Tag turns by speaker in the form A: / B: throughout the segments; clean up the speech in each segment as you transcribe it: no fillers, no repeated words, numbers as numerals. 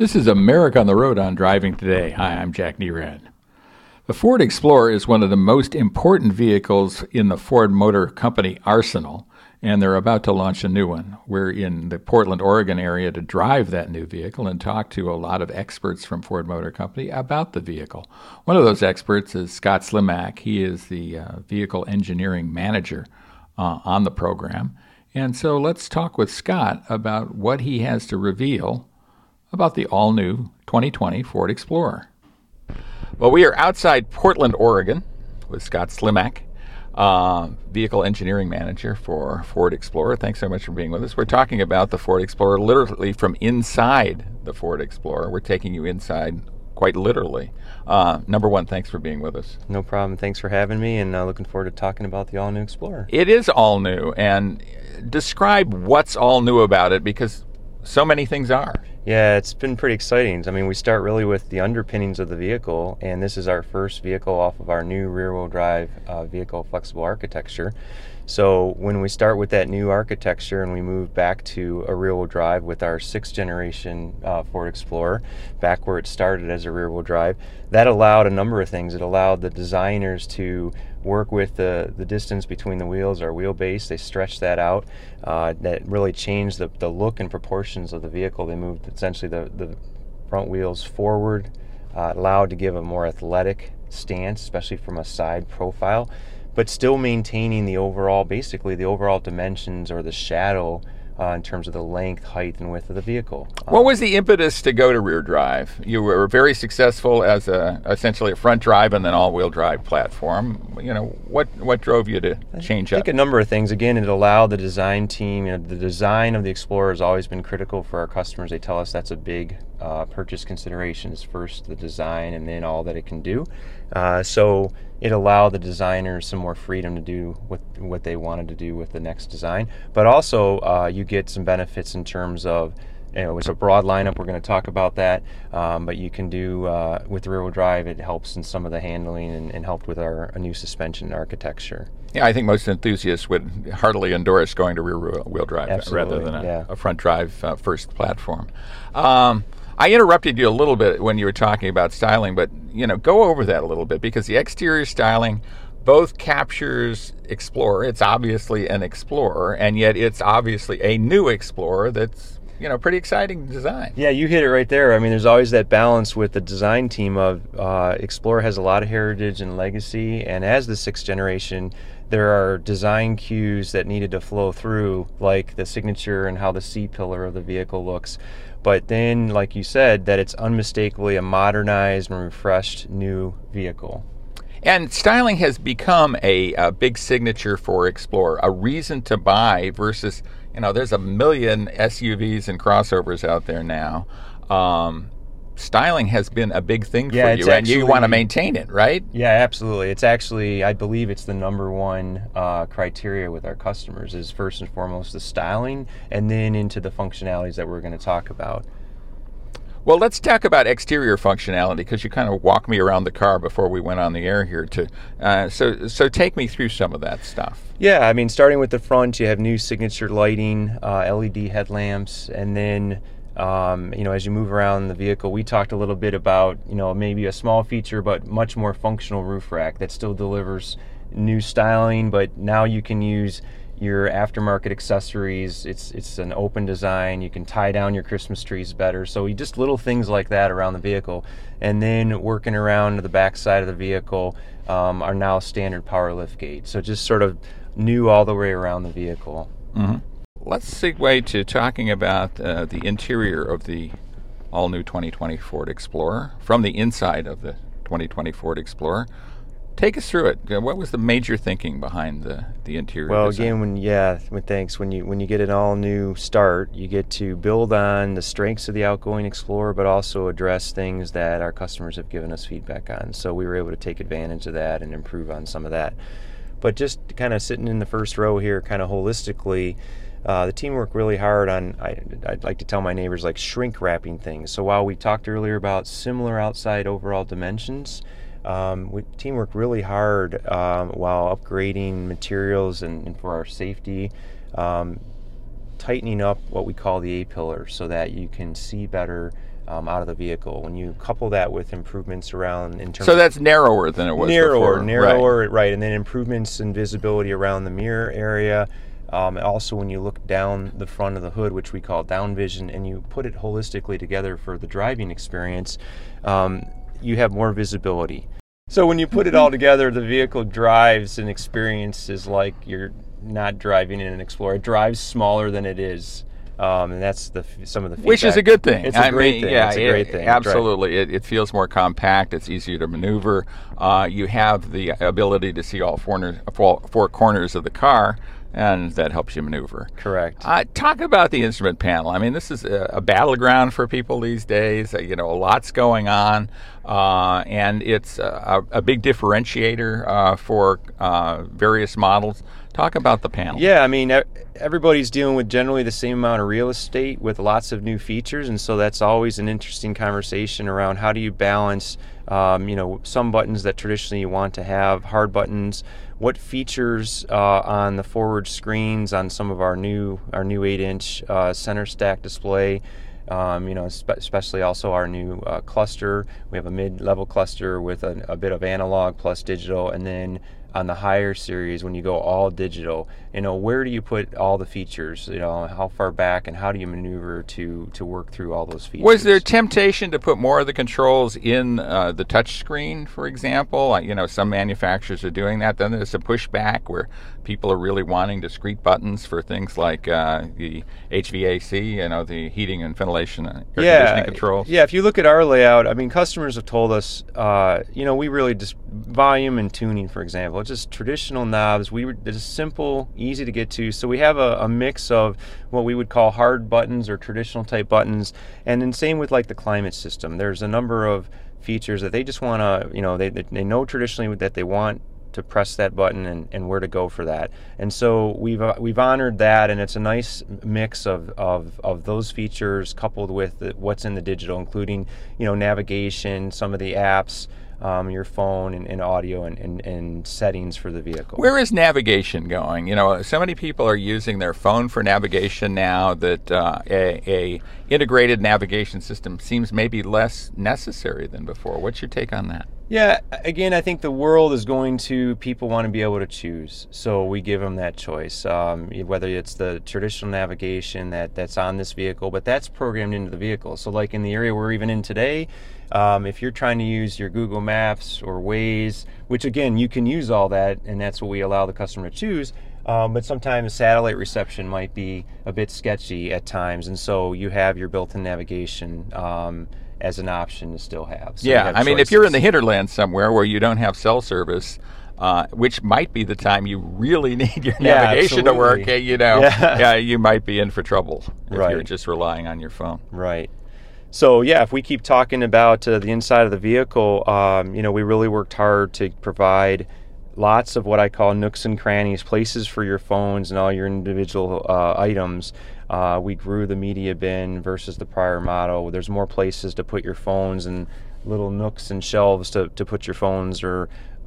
A: This is America on the Road on Driving Today. Hi, I'm Jack Nerad. The Ford Explorer is one of the most important vehicles in the Ford Motor Company arsenal, and they're about to launch a new one. We're in the Portland, Oregon area to drive that new vehicle and talk to a lot of experts from Ford Motor Company about the vehicle. One of those experts is Scott Slimak. He is the vehicle engineering manager on the program. And so let's talk with Scott about what he has to reveal about the all-new 2020 Ford Explorer. Well, we are outside Portland, Oregon with Scott Slimak, vehicle engineering manager for Ford Explorer. Thanks so much for being with us. We're talking about the Ford Explorer literally from inside the Ford Explorer. We're taking you inside quite literally. Number one, thanks for being with us.
B: No problem. Thanks for having me, and looking forward to talking about the all-new Explorer.
A: It is all new, and describe what's all new about it, because so many things are.
B: Yeah, it's been pretty exciting. I mean, we start really with the underpinnings of the vehicle, and this is our first vehicle off of our new rear-wheel drive vehicle flexible architecture. So when we start with that new architecture and we move back to a rear-wheel drive with our 6th generation Ford Explorer, back where it started as a rear-wheel drive, that allowed a number of things. It allowed the designers to work with the distance between the wheels, our wheelbase. They stretched that out. That really changed the look and proportions of the vehicle. They moved essentially the front wheels forward, allowed to give a more athletic stance, especially from a side profile, but still maintaining the overall, basically the overall dimensions or the shadow in terms of the length, height, and width of the vehicle.
A: What was the impetus to go to rear drive? You were very successful as essentially a front drive and then all-wheel drive platform. You know, what drove you to change
B: I
A: up?
B: think a number of things. Again, it allowed the design team. The design of the Explorer has always been critical for our customers. They tell us that's a big purchase consideration. Is first the design and then all that it can do. So it allowed the designers some more freedom to do what they wanted to do with the next design. But also, you get some benefits in terms of, it's a broad lineup. We're going to talk about that. But you can do, with the rear-wheel drive, it helps in some of the handling and helped with our new suspension architecture.
A: Yeah, I think most enthusiasts would heartily endorse going to rear-wheel drive.
B: Absolutely,
A: rather than
B: yeah.
A: a front drive first platform. I interrupted you a little bit when you were talking about styling, but go over that a little bit, because the exterior styling both captures Explorer. It's obviously an Explorer, and yet it's obviously a new Explorer that's pretty exciting design.
B: Yeah, you hit it right there. I mean, there's always that balance with the design team of Explorer has a lot of heritage and legacy, and as the 6th generation, there are design cues that needed to flow through, like the signature and how the C-pillar of the vehicle looks. But then, like you said, that it's unmistakably a modernized and refreshed new vehicle.
A: And styling has become a big signature for Explorer, a reason to buy versus, there's a million SUVs and crossovers out there now. Styling has been a big thing for you, and you want to maintain it, right?
B: Yeah, absolutely. It's actually, I believe it's the number one criteria with our customers is first and foremost the styling, and then into the functionalities that we're going to talk about.
A: Well, let's talk about exterior functionality, because you kind of walked me around the car before we went on the air here. So take me through some of that stuff.
B: Yeah, I mean, starting with the front, you have new signature lighting, LED headlamps, and then as you move around the vehicle, we talked a little bit about, maybe a small feature, but much more functional roof rack that still delivers new styling, but now you can use your aftermarket accessories. It's an open design. You can tie down your Christmas trees better. So just little things like that around the vehicle. And then working around the back side of the vehicle are now standard power lift gate. So just sort of new all the way around the vehicle.
A: Mm-hmm. Let's segue to talking about the interior of the all-new 2020 Ford Explorer, from the inside of the 2020 Ford Explorer. Take us through it. What was the major thinking behind the interior design?
B: Again, when you get an all-new start, you get to build on the strengths of the outgoing Explorer, but also address things that our customers have given us feedback on. So we were able to take advantage of that and improve on some of that. But just kind of sitting in the first row here, kind of holistically, the team worked really hard on, I'd like to tell my neighbors, like shrink wrapping things. So while we talked earlier about similar outside overall dimensions, team worked really hard while upgrading materials and for our safety, tightening up what we call the A-pillar so that you can see better out of the vehicle. When you couple that with improvements around in terms
A: So that's narrower than it was before.
B: Narrower, right. And then improvements in visibility around the mirror area. Also, when you look down the front of the hood, which we call down vision, and you put it holistically together for the driving experience, you have more visibility. So when you put it all together, the vehicle drives and experiences like you're not driving in an Explorer. It drives smaller than it is. And that's some of the feedback.
A: Which is a good thing.
B: It's a great thing.
A: Yeah,
B: it's a great thing.
A: Absolutely. It feels more compact. It's easier to maneuver. You have the ability to see all four corners of the car, and that helps you maneuver.
B: Correct.
A: Talk about the instrument panel. I mean, this is a battleground for people these days. A lot's going on, and it's a big differentiator for various models. Talk about the panel.
B: Yeah, I mean, everybody's dealing with generally the same amount of real estate with lots of new features, and so that's always an interesting conversation around how do you balance, some buttons that traditionally you want to have, hard buttons. What features on the forward screens on some of our new 8-inch center stack display, especially also our new cluster. We have a mid-level cluster with a bit of analog plus digital, and then on the higher series, when you go all digital, where do you put all the features? How far back and how do you maneuver to work through all those features?
A: Was there temptation to put more of the controls in the touch screen, for example? Some manufacturers are doing that. Then there's a pushback where people are really wanting discrete buttons for things like the HVAC, the heating and ventilation air conditioning controls.
B: Yeah, if you look at our layout, I mean, customers have told us, we really just volume and tuning, for example. It's just traditional knobs. It's simple, easy to get to. So we have a mix of what we would call hard buttons or traditional type buttons, and then same with like the climate system. There's a number of features that they just want to, they know traditionally that they want to press that button and where to go for that. And so we've honored that, and it's a nice mix of those features coupled with what's in the digital, including navigation, some of the apps, your phone and audio and settings for the vehicle.
A: Where is navigation going? So many people are using their phone for navigation now that a integrated navigation system seems maybe less necessary than before. What's your take on that?
B: Yeah, again, I think the world is going to, people want to be able to choose. So we give them that choice, whether it's the traditional navigation that's on this vehicle, but that's programmed into the vehicle. So like in the area we're even in today, if you're trying to use your Google Maps or Waze, which again, you can use all that, and that's what we allow the customer to choose, but sometimes satellite reception might be a bit sketchy at times, and so you have your built-in navigation as an option to still have. So
A: yeah, I mean, if you're in the hinterland somewhere where you don't have cell service, which might be the time you really need your navigation to work, you might be in for trouble if you're just relying on your phone.
B: Right. So yeah, if we keep talking about the inside of the vehicle, we really worked hard to provide lots of what I call nooks and crannies, places for your phones and all your individual items. We grew the media bin versus the prior model. There's more places to put your phones and little nooks and shelves to put your phones or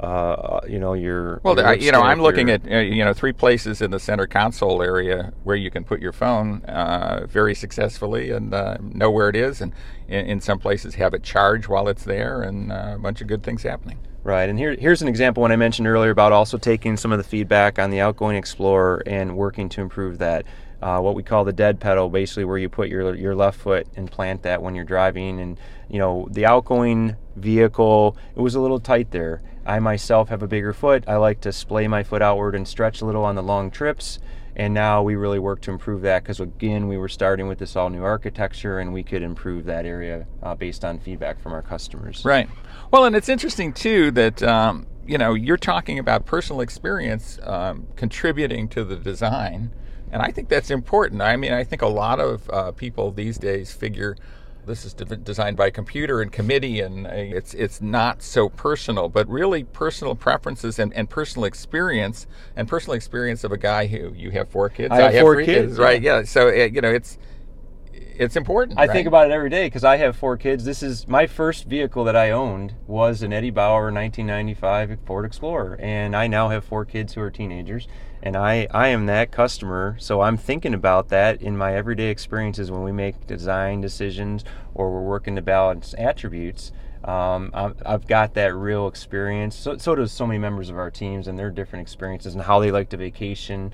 B: your.
A: Well, I'm looking at 3 places in the center console area where you can put your phone very successfully and know where it is, and in some places have it charge while it's there, and a bunch of good things happening.
B: Right, and here's an example when I mentioned earlier about also taking some of the feedback on the outgoing Explorer and working to improve that. What we call the dead pedal, basically where you put your left foot and plant that when you're driving. And the outgoing vehicle, it was a little tight there. I myself have a bigger foot. I like to splay my foot outward and stretch a little on the long trips. And now we really work to improve that because, again, we were starting with this all-new architecture, and we could improve that area based on feedback from our customers.
A: Right. Well, and it's interesting, too, that, you're talking about personal experience contributing to the design, and I think that's important. I mean, I think a lot of people these days figure this is designed by computer and committee, and it's not so personal, but really personal preferences and personal experience of a guy who, you have 4 kids.
B: I have 4 kids.
A: Right? Yeah. So it's important.
B: I
A: right?
B: think about it every day because I have 4 kids. This is my first vehicle that I owned was an Eddie Bauer 1995 Ford Explorer, and I now have 4 kids who are teenagers, and I am that customer. So I'm thinking about that in my everyday experiences when we make design decisions or we're working to balance attributes. I've got that real experience. So does so many members of our teams and their different experiences and how they like to vacation.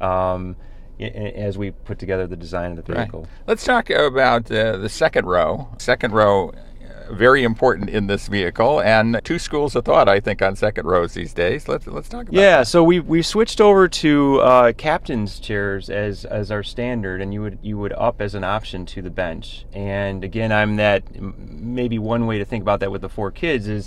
B: As we put together the design of the vehicle.
A: Right. Let's talk about the second row. Second row, very important in this vehicle, and 2 schools of thought, I think, on second rows these days. Let's talk about that.
B: So we switched over to captain's chairs as our standard, and you would up as an option to the bench. And again, maybe one way to think about that with the 4 kids is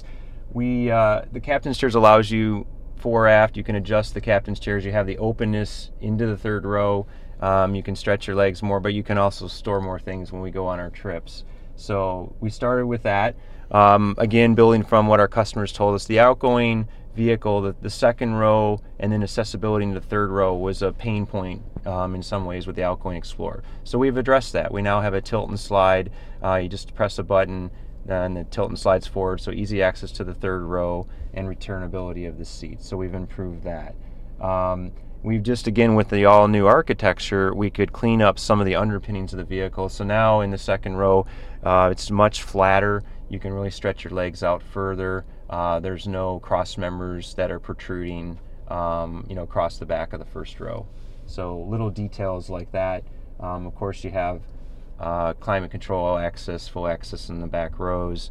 B: the captain's chairs allows you fore aft. You can adjust the captain's chairs. You have the openness into the third row. You can stretch your legs more, but you can also store more things when we go on our trips. So we started with that. Again, building from what our customers told us, the outgoing vehicle, the second row, and then accessibility in the third row was a pain point in some ways with the outgoing Explorer. So we've addressed that. We now have a tilt and slide. You just press a button, and the tilt and slides forward, so easy access to the third row and returnability of the seats. So we've improved that. We've just, again, with the all-new architecture, we could clean up some of the underpinnings of the vehicle. So now in the second row, it's much flatter. You can really stretch your legs out further. There's no cross members that are protruding, across the back of the first row. So little details like that. Of course, you have climate control access, full access in the back rows,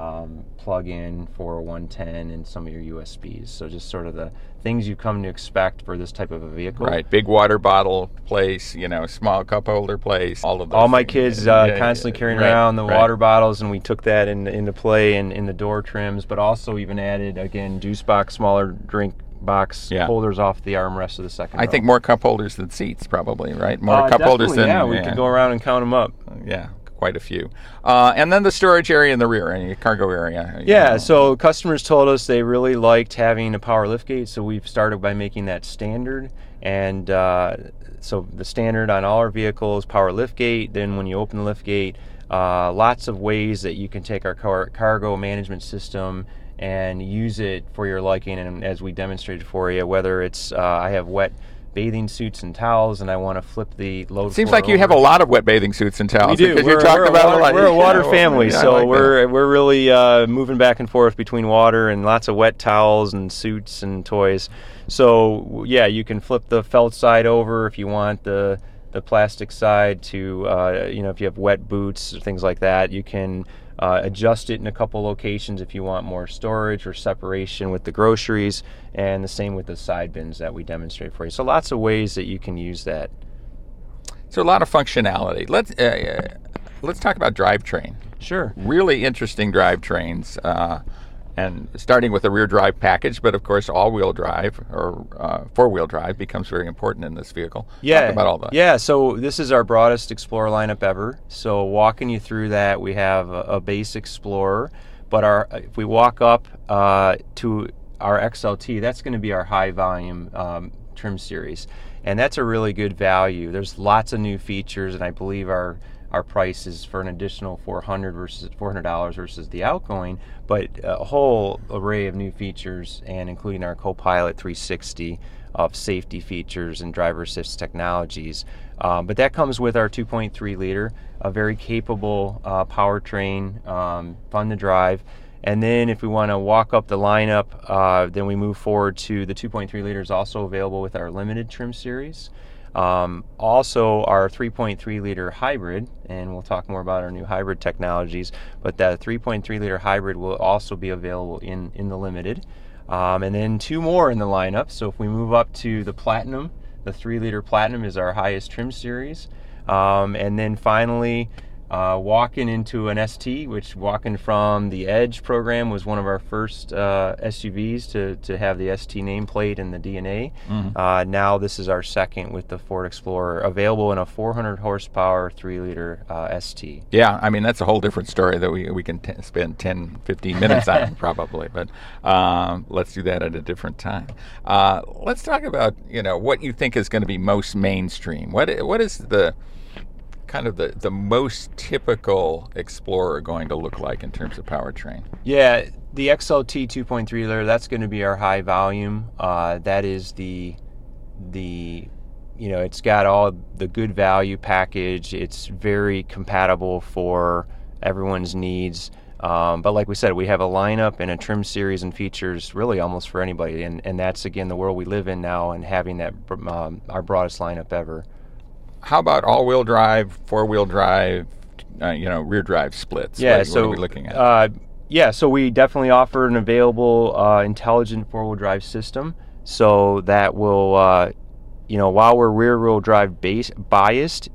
B: plug-in for 110 and some of your USBs. So just sort of the things you come to expect for this type of a vehicle.
A: Right, big water bottle place, small cup holder place, all of those.
B: All my kids constantly carrying around the water bottles, and we took that into play in the door trims, but also even added, again, juice box, smaller drink box holders off the armrest of the second row.
A: I think more cup holders than seats, probably, right? More cup holders than...
B: we could go around and count them up.
A: Yeah, quite a few. And then the storage area in the rear, and cargo area.
B: So customers told us they really liked having a power liftgate, so we've started by making that standard. And so the standard on all our vehicles, power liftgate. Then when you open the liftgate, lots of ways that you can take our cargo management system and use it for your liking, and as we demonstrated for you, whether it's I have wet bathing suits and towels, and I want to flip the load.
A: Seems like you have a lot of wet bathing suits and towels.
B: We do. We're a water family, so we're really moving back and forth between water and lots of wet towels and suits and toys. So you can flip the felt side over if you want the plastic side to if you have wet boots or things like that. You can adjust it in a couple locations if you want more storage or separation with the groceries, and the same with the side bins that we demonstrate for you. So lots of ways that you can use that.
A: So a lot of functionality. Let's talk about drivetrain.
B: Sure.
A: Really interesting drivetrains, and starting with the rear drive package, but of course all-wheel drive or four-wheel drive becomes very important in this vehicle. Talk about all that.
B: Yeah, so this is our broadest Explorer lineup ever. So walking you through that, we have a base Explorer, but if we walk up to our XLT, that's going to be our high-volume trim series, and that's a really good value. There's lots of new features, and I believe our price is for an additional $400 versus the outgoing, but a whole array of new features, and including our Copilot 360 of safety features and driver assist technologies. But that comes with our 2.3 liter, a very capable powertrain, fun to drive. And then if we want to walk up the lineup, then we move forward to the 2.3 liters also available with our limited trim series. Also our 3.3 liter hybrid, and we'll talk more about our new hybrid technologies, but that 3.3 liter hybrid will also be available in the limited. And then 2 more in the lineup. So if we move up to the Platinum, the 3 liter Platinum is our highest trim series. And then finally, walking into an ST, which walking from the Edge program was one of our first SUVs to have the ST nameplate and the DNA. Mm-hmm. Now this is our second with the Ford Explorer, available in a 400 horsepower 3 liter ST.
A: Yeah, I mean that's a whole different story that we can spend 10, 15 minutes on probably, but let's do that at a different time. Let's talk about what you think is going to be most mainstream. What is the kind of the most typical Explorer going to look like in terms of powertrain?
B: Yeah, the XLT 2.3 liter, that's going to be our high volume. That is the it's got all the good value package. It's very compatible for everyone's needs. But like we said, we have a lineup and a trim series and features really almost for anybody. And that's, again, the world we live in now, and having that our broadest lineup ever.
A: How about all-wheel drive, four-wheel drive, rear drive splits?
B: Yeah,
A: what are we looking at?
B: So we definitely offer an available intelligent four-wheel drive system. So that will, while we're rear-wheel drive biased,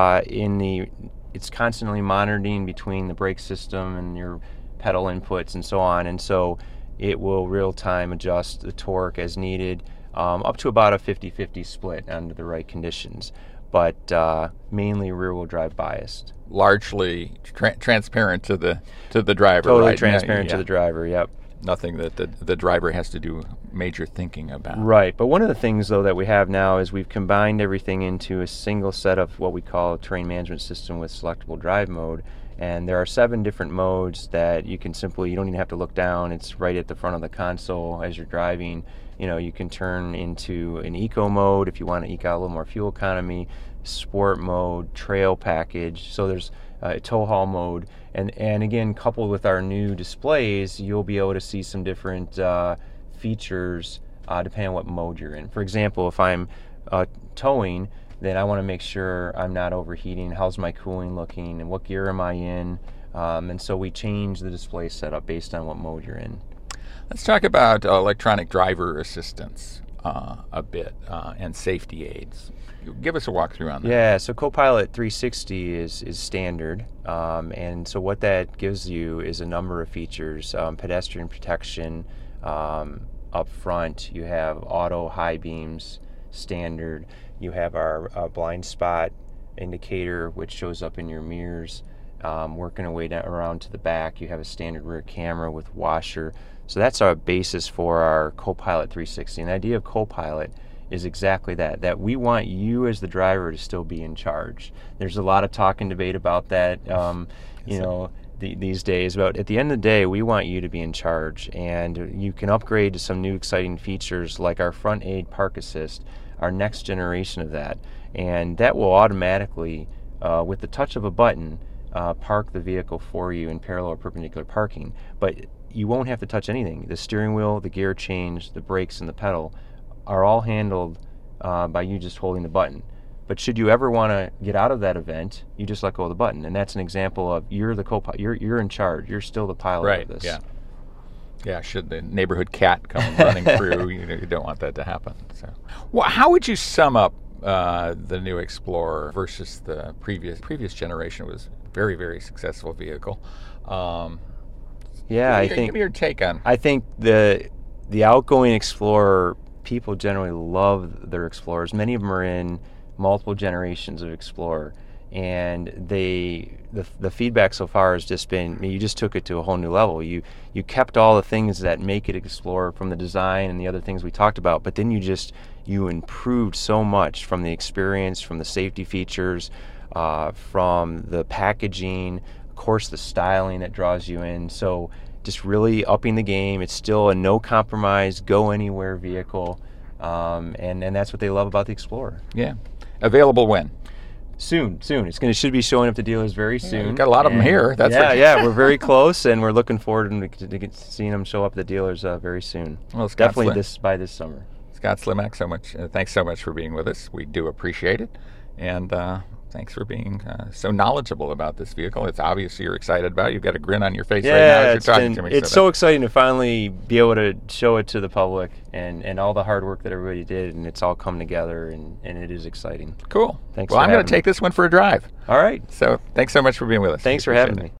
B: it's constantly monitoring between the brake system and your pedal inputs and so on. And so it will real-time adjust the torque as needed, up to about a 50-50 split under the right conditions. But mainly rear-wheel drive biased.
A: Largely transparent to the driver,
B: totally
A: right?
B: Transparent to the driver, yep.
A: Nothing that the driver has to do major thinking about.
B: Right, but one of the things, though, that we have now is we've combined everything into a single set of what we call a terrain management system with selectable drive mode. And there are 7 different modes that you don't even have to look down. It's right at the front of the console as you're driving. You can turn into an eco mode if you want to eke out a little more fuel economy, sport mode, trail package. So there's a tow haul mode. And again, coupled with our new displays, you'll be able to see some different features depending on what mode you're in. For example, if I'm towing, then I want to make sure I'm not overheating. How's my cooling looking, and what gear am I in? And so we change the display setup based on what mode you're in.
A: Let's talk about electronic driver assistance a bit and safety aids. Give us a walkthrough on that.
B: Yeah, so Copilot 360 is standard, and so what that gives you is a number of features. Pedestrian protection up front. You have auto high beams standard. You have our blind spot indicator, which shows up in your mirrors. Working our way down around to the back, you have a standard rear camera with washer. So that's our basis for our Copilot 360. And the idea of Copilot is exactly that we want you as the driver to still be in charge. There's a lot of talk and debate about that, these days. But at the end of the day, we want you to be in charge. And you can upgrade to some new exciting features like our front aid park assist, our next generation of that. And that will automatically, with the touch of a button, park the vehicle for you in parallel or perpendicular parking. But you won't have to touch anything. The steering wheel, the gear change, the brakes, and the pedal are all handled by you just holding the button. But should you ever want to get out of that event, you just let go of the button. And that's an example of you're the co-pilot. You're in charge. You're still the pilot of this.
A: Right, yeah. Should the neighborhood cat come running through, you don't want that to happen. So, well, how would you sum up the new Explorer versus the previous generation? It was a very, very successful vehicle. Give me your take on.
B: I think the outgoing Explorer, people generally love their Explorers. Many of them are in multiple generations of Explorer, and the feedback so far has just been, you just took it to a whole new level. You kept all the things that make it Explorer from the design and the other things we talked about, but then you improved so much from the experience, from the safety features, from the packaging, of course the styling that draws you in. So just really upping the game. It's still a no compromise, go anywhere vehicle, and that's what they love about the Explorer.
A: Yeah. Available when?
B: Soon. Should be showing up to dealers very soon.
A: We've got a lot of them here.
B: We're very close, and we're looking forward to seeing them show up at the dealers very soon.
A: Well,
B: definitely by this summer.
A: Scott Slimak, thanks so much for being with us. We do appreciate it, and thanks for being so knowledgeable about this vehicle. It's obvious you're excited about it. You've got a grin on your face right now as you're talking to me.
B: It's so exciting to finally be able to show it to the public and all the hard work that everybody did, and it's all come together, and it is exciting.
A: Cool.
B: Thanks.
A: Well, I'm going to take this one for a drive.
B: All right.
A: So thanks so much for being with us.
B: Thanks for having me.